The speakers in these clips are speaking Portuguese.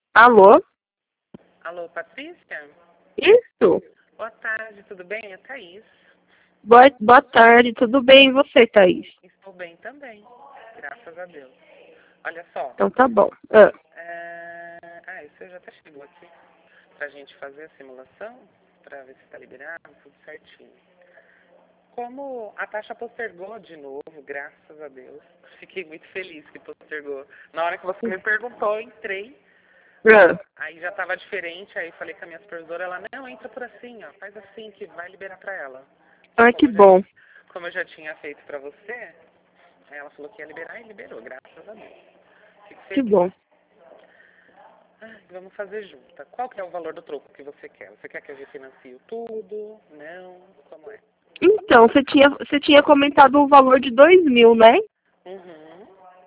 Alô? Alô, Patrícia? Isso? Boa tarde, tudo bem? É Thaís. Boa tarde, tudo bem? E você, Thaís? Estou bem também, graças a Deus. Olha só, Então tá bom. isso já até chegou aqui pra gente fazer a simulação, pra ver se está liberado, tudo certinho. Como a taxa postergou de novo, graças a Deus, fiquei muito feliz que postergou. Na hora que você me perguntou, eu entrei. Aí já estava diferente, aí falei com a minha supervisora, ela, não, entra por assim, ó, faz assim que vai liberar para ela. Que bom. Como eu já tinha feito para você, aí ela falou que ia liberar e liberou, graças a Deus. Fico Que feliz. bom. Vamos fazer junta. Qual que é o valor do troco que você quer? Você quer que eu refinancie tudo? Não? Como é? Então, você tinha comentado o valor de 2.000, né? Uhum.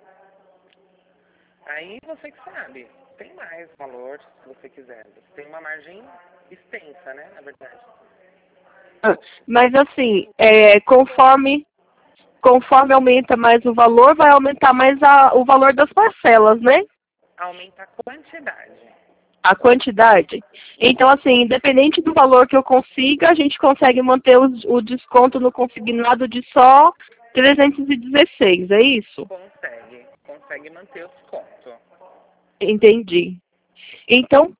Aí você que sabe. Tem mais valor, se você quiser. Você tem uma margem extensa, né, na verdade. Mas assim, conforme aumenta mais o valor, vai aumentar mais o valor das parcelas, né? Aumenta a quantidade. A quantidade. Então, assim, independente do valor que eu consiga, a gente consegue manter o desconto no consignado de só 316, é isso? Consegue manter o desconto. Entendi. Então,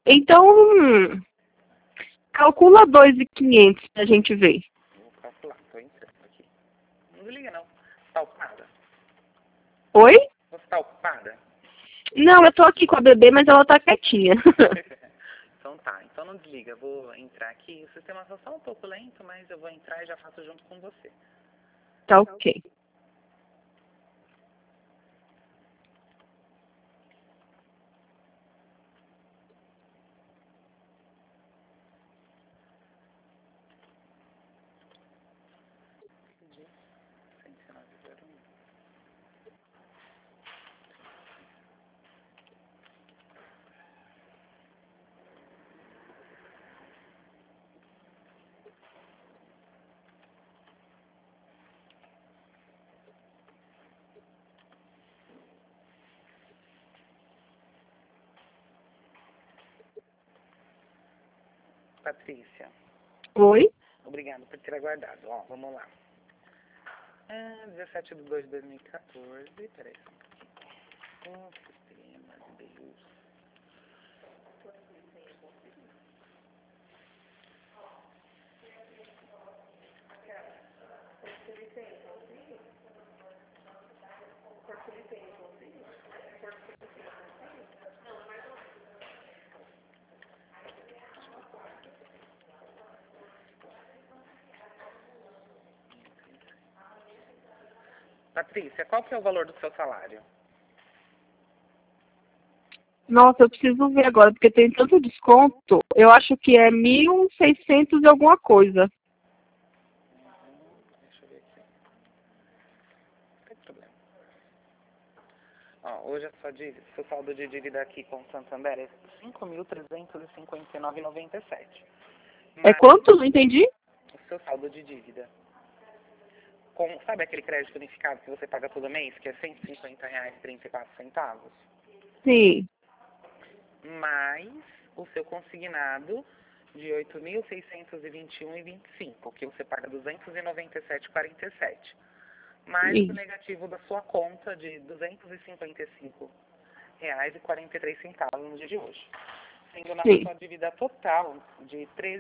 calcula 2.500 pra gente ver. Vou calcular, tô entrando aqui. Não desliga não. Você tá ocupada? Oi? Você tá ocupada? Não, eu tô aqui com a bebê, mas ela tá quietinha. Então tá, então não desliga. Vou entrar aqui. O sistema tá só um pouco lento, mas eu vou entrar e já faço junto com você. Tá ok. Entendi. 109,01. Patrícia, Oi? obrigado por ter aguardado. Ó, vamos lá. 17/2/2014. Peraí. O sistema Deus. Patrícia, qual que é o valor do seu salário? Nossa, eu preciso ver agora, porque tem tanto desconto. Eu acho que é 1.600 e alguma coisa. Deixa eu ver aqui. Não tem problema. Ó, hoje seu saldo de dívida aqui com o Santander é 5.359,97. É Mas quanto? Não entendi? o seu saldo de dívida, sabe aquele crédito unificado que você paga todo mês, que é R$ 150,34? Sim. Mais o seu consignado de 8.621,25, que você paga 297,47. Mais o Sim. negativo da sua conta de R$ 255,43 no dia de hoje. Sendo na Sim. sua dívida total de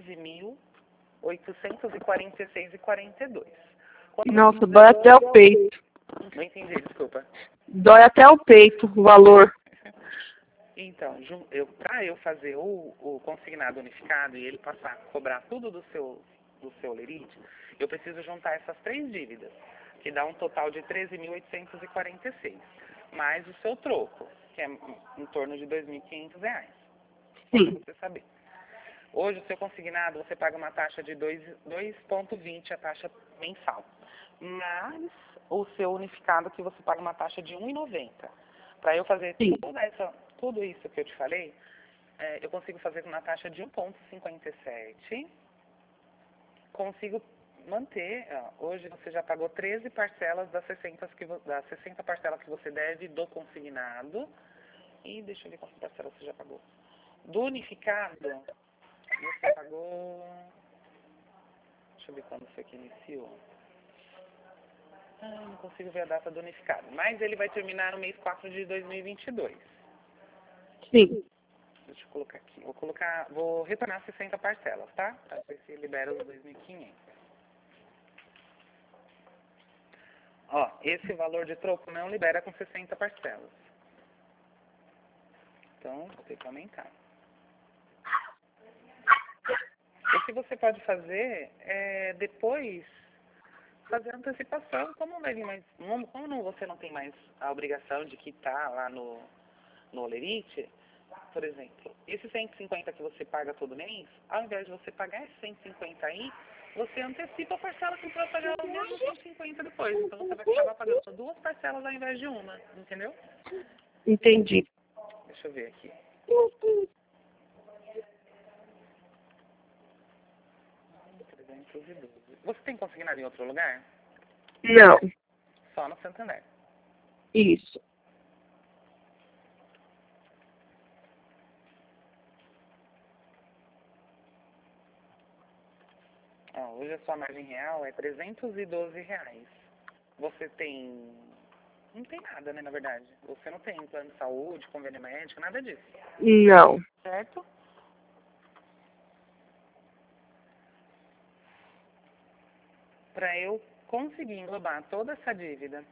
R$ 13.846,42. Quando você Nossa, dói até o peito. Não entendi, desculpa. Dói até o peito, o valor. Então, para eu fazer o consignado unificado e ele passar a cobrar tudo do seu lerite, eu preciso juntar essas três dívidas, que dá um total de 13.846, mais o seu troco, que é em torno de R$ 2.500. Só para Sim. você saber. Hoje, o seu consignado, você paga uma taxa de 2,20 a taxa mensal. Mas o seu unificado, que você paga uma taxa de 1,90. Para eu fazer Sim. tudo isso que eu te falei, eu consigo fazer com uma taxa de 1,57. Consigo manter, hoje você já pagou 13 parcelas das 60 parcelas que você deve do consignado. E deixa eu ver quantas parcelas você já pagou. Do unificado, você pagou... Deixa eu ver quando foi que iniciou. Não consigo ver a data do unificado. Mas ele vai terminar no mês 4 de 2022. Sim. Deixa eu colocar aqui. Vou retornar 60 parcelas, tá? Para ver se libera os 2.500. Ó, esse valor de troco não libera com 60 parcelas. Então, vou ter que aumentar. O que você pode fazer é depois fazer a antecipação. Como você não tem mais a obrigação de quitar lá no Olerite, por exemplo, esse 150 que você paga todo mês, ao invés de você pagar esse 150 aí, você antecipa a parcela que você vai pagar os mesmos 150 depois. Então você vai acabar pagando 2 parcelas ao invés de uma, entendeu? Entendi. Deixa eu ver aqui. Você tem consignado em outro lugar? Não. Só no Santander. Isso. Hoje a sua margem real é R$312. Você tem... Não tem nada, né, na verdade. Você não tem plano de saúde, convênio médico, nada disso. Não. Certo? Para eu conseguir englobar toda essa dívida,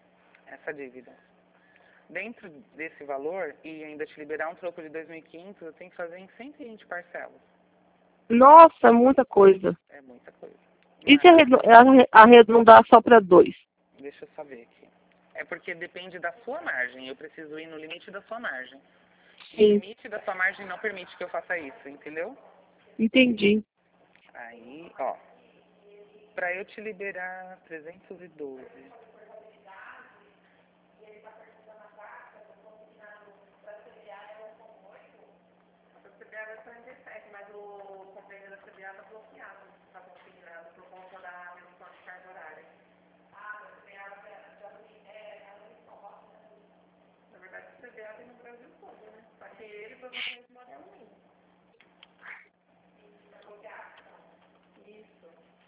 dentro desse valor e ainda te liberar um troco de 2.500, eu tenho que fazer em 120 parcelas. Nossa, muita coisa. É muita coisa. E se arredondar só para 2? Deixa eu só ver aqui. É porque depende da sua margem. Eu preciso ir no limite da sua margem. E o limite da sua margem não permite que eu faça isso, entendeu? Entendi. Aí, ó. Para eu te liberar 312. Mas o convênio da CBA está bloqueado, está consignado por conta da redução de carga horária. A CBA na verdade, o CBA tem no Brasil todo, né? Só que ele provavelmente mora em alguém. Isso.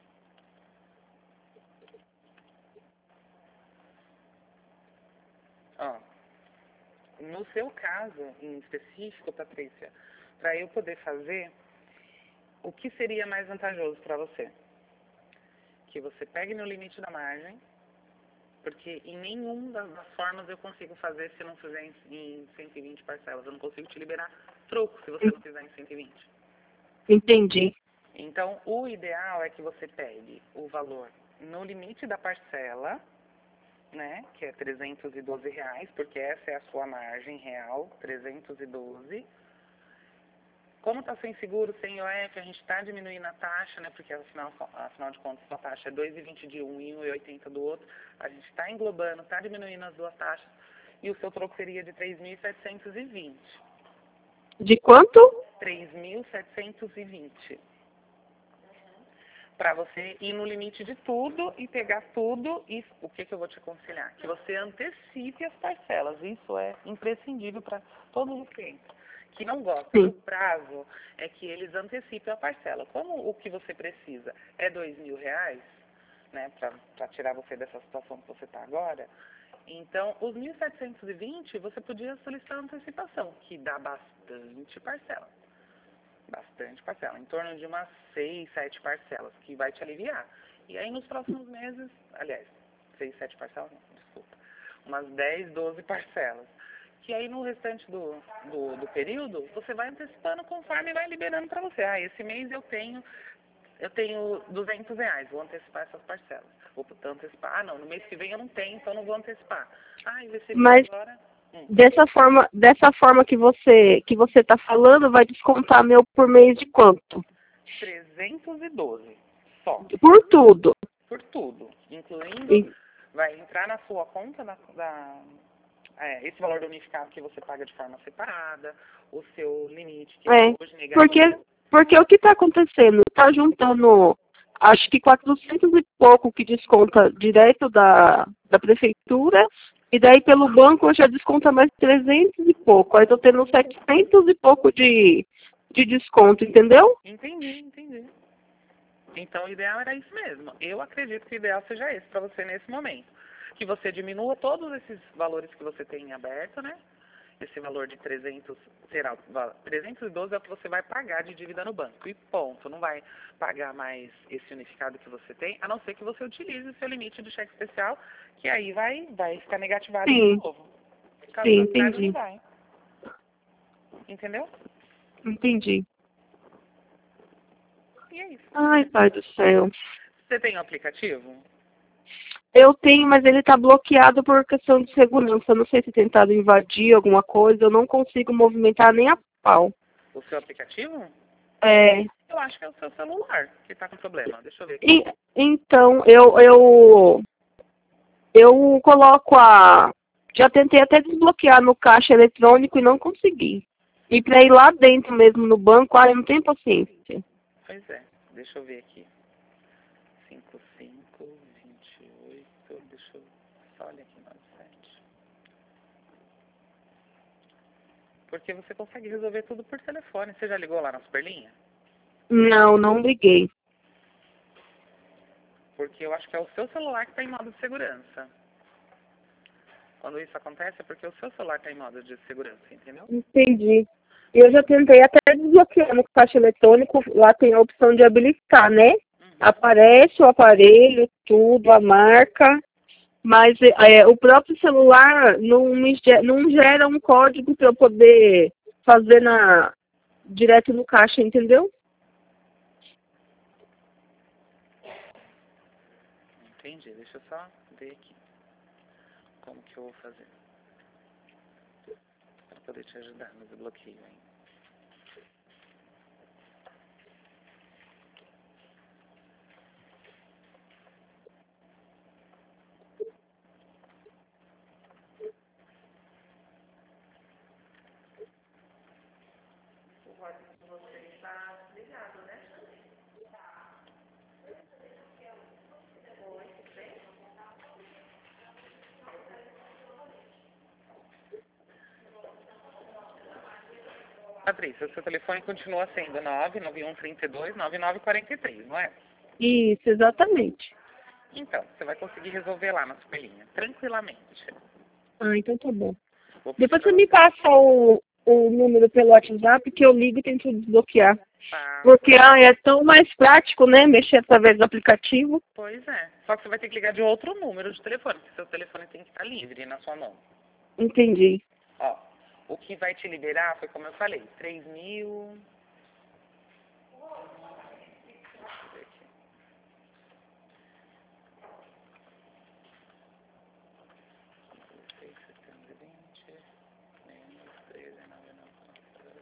Ó, no seu caso em específico, Patrícia, para eu poder fazer, o que seria mais vantajoso para você? Que você pegue no limite da margem, porque em nenhuma das formas eu consigo fazer se não fizer em 120 parcelas. Eu não consigo te liberar troco se você não fizer em 120. Entendi. Então, o ideal é que você pegue o valor no limite da parcela, né, que é R$312, porque essa é a sua margem real, 312. Como está sem seguro, sem IOF, a gente está diminuindo a taxa, né, porque afinal de contas a taxa é 2,20 de um e 1,80 do outro. A gente está englobando, está diminuindo as duas taxas e o seu troco seria de 3.720. De quanto? 3.720. Para você ir no limite de tudo e pegar tudo, e o que eu vou te aconselhar? Que você antecipe as parcelas. Isso é imprescindível para todos os clientes que não gostam do prazo, é que eles antecipem a parcela. Como o que você precisa é R$2.000, né, para tirar você dessa situação que você está agora, então os 1.720 você podia solicitar antecipação, que dá bastante parcela. Bastante parcela, em torno de umas 6, 7 parcelas, que vai te aliviar. E aí nos próximos meses, aliás, 6, 7 parcelas, não, desculpa, umas 10, 12 parcelas. Que aí no restante do período, você vai antecipando conforme vai liberando para você. Esse mês eu tenho R$200, vou antecipar essas parcelas. Vou antecipar, não, no mês que vem eu não tenho, então não vou antecipar. Eu recebi Mas agora... dessa forma que você está falando, vai descontar meu por mês de quanto? 312, só. Por tudo? Por tudo, incluindo, vai entrar na sua conta esse valor do unificado que você paga de forma separada, o seu limite que hoje negado... Porque o que está acontecendo? Está juntando, acho que 400 e pouco que desconta direto da prefeitura, e daí pelo banco já desconta mais 300 e pouco. Aí estou tendo 700 e pouco de de desconto, entendeu? Entendi, entendi. Então, o ideal era isso mesmo. Eu acredito que o ideal seja esse para você nesse momento. Que você diminua todos esses valores que você tem em aberto, né? Esse valor de 300, será 312 é o que você vai pagar de dívida no banco. E ponto. Não vai pagar mais esse unificado que você tem, a não ser que você utilize o seu limite do cheque especial, que aí vai ficar negativado de Sim, novo. Caso sim, contrário, não entendi. vai. Entendeu? Entendi. E é isso. Ai, pai do céu. Você tem o aplicativo? Eu tenho, mas ele está bloqueado por questão de segurança. Eu não sei se tentaram invadir alguma coisa. Eu não consigo movimentar nem a pau. O seu aplicativo? É, Eu acho que é o seu celular que está com problema. Deixa eu ver aqui. então, eu coloco a... Já tentei até desbloquear no caixa eletrônico e não consegui. E para ir lá dentro mesmo no banco, eu não tenho paciência. Pois é. Deixa eu ver aqui. 5528. Deixa eu só olhar aqui 97. Porque você consegue resolver tudo por telefone. Você já ligou lá na Superlinha? Não, não liguei. Porque eu acho que é o seu celular que está em modo de segurança. Quando isso acontece é porque o seu celular está em modo de segurança, entendeu? Entendi. Eu já tentei até desbloquear no caixa eletrônico, lá tem a opção de habilitar, né? Aparece o aparelho, tudo, a marca, mas o próprio celular não gera um código para eu poder fazer direto no caixa, entendeu? Entendi. Deixa eu só ver aqui como que eu vou fazer para poder te ajudar no desbloqueio, hein? Patrícia, o seu telefone continua sendo 991329943, não é? Isso, exatamente. Então, você vai conseguir resolver lá na Superlinha, tranquilamente. Ah, então tá bom. Vou pedir Depois pra você me você. passa o número pelo WhatsApp que eu ligo e tento desbloquear. Tá. Porque é tão mais prático, né? Mexer através do aplicativo. Pois é. Só que você vai ter que ligar de outro número de telefone, porque seu telefone tem que estar livre na sua mão. Entendi. Ó, o que vai te liberar foi como eu falei, 3.000. Deixa eu ver aqui. Menos 13.999.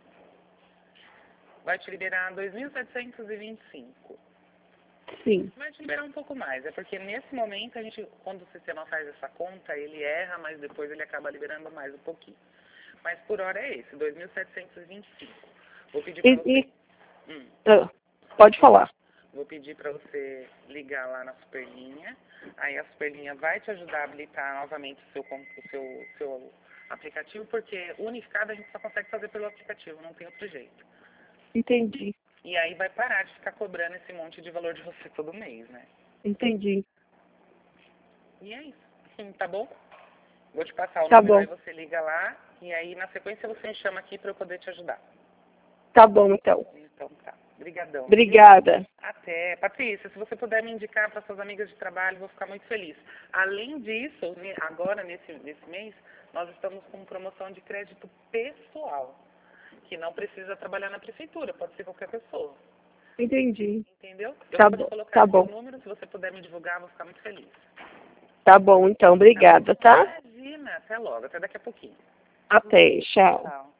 Vai te liberar 2.725. Sim. Vai te liberar um pouco mais. É porque nesse momento, quando o sistema faz essa conta, ele erra, mas depois ele acaba liberando mais um pouquinho. Mas por hora é esse, 2.725. Vou pedir para você. Pode falar. Vou pedir para você ligar lá na Superlinha. Aí a Superlinha vai te ajudar a habilitar novamente o seu aplicativo, porque o unificado a gente só consegue fazer pelo aplicativo, não tem outro jeito. Entendi. E aí vai parar de ficar cobrando esse monte de valor de você todo mês, né? Entendi. E é isso. Tá bom? Vou te passar o Tá número, bom. aí você liga lá, e aí na sequência você me chama aqui para eu poder te ajudar. Tá bom, então. Então tá. Obrigadão. Obrigada. Até. Patrícia, se você puder me indicar para suas amigas de trabalho, vou ficar muito feliz. Além disso, agora nesse mês, nós estamos com promoção de crédito pessoal, que não precisa trabalhar na prefeitura, pode ser qualquer pessoa. Entendi. Entendeu? Eu Tá vou bom. colocar Tá aqui o bom. número, se você puder me divulgar, vou ficar muito feliz. Tá bom, então. Obrigada, tá? Imagina, até logo, até daqui a pouquinho. Até. Tchau. Tchau.